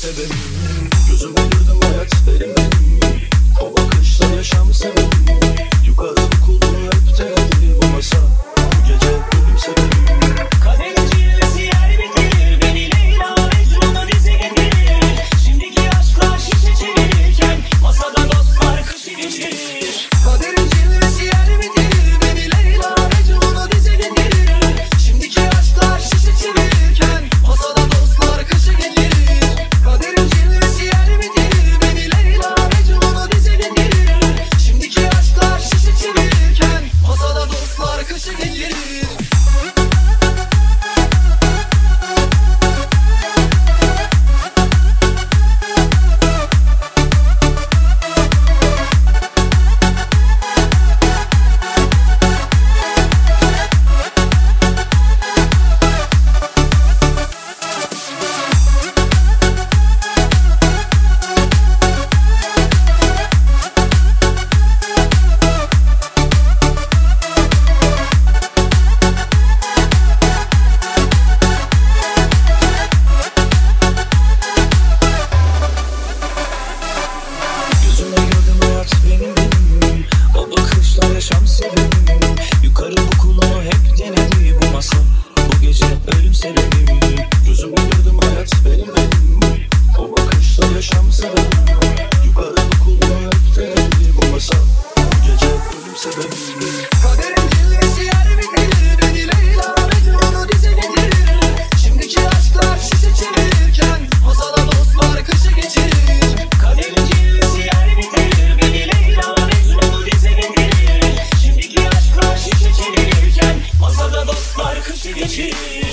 sebebim. Gözüme girdim hayat benim. O bakışla yaşam sebebim. Yukarı kulunu hep denedi bu masa. Bu gece ölüm sebebim. Kaderin cilvesi yer bitirir. Beni Leyla Mecnun'u dize getirir. Şimdiki aşklar şişe çevirirken masada dostlar kışı geçirir. Kaderin cilvesi yer bitirir. Beni Leyla Mecnun'u dize getirir. Şimdiki aşklar şişe çevirirken masada dostlar kışı getirir. Kaderin cilvesi yer bitirir. Beni Leyla Mecnun'u dize getirir. Şimdiki aşklar şişe çevirirken masada dostlar kışı getirir. O bakışla yaşam sebebim. Yukarı bu kulağı hep denedi bu masa. Bu gece ölüm sebebim. Gözümü gördüm hayat benim. O bakışla yaşam sebebim. Yukarı bu kulağı hep denedi bu masa. Bu gece ölüm sebebim. Kaderin cilvesi yer bitirir. Beni Leyla Mecnun'u dize getirir. Şimdiki aşklar şişe çevirirken masada dostlar kışı geçirir. Kaderin cilvesi yer bitirir. Beni Leyla Mecnun'u dize getirir. Şimdiki aşklar şişe çevirirken masada dostlar kışı geçirir.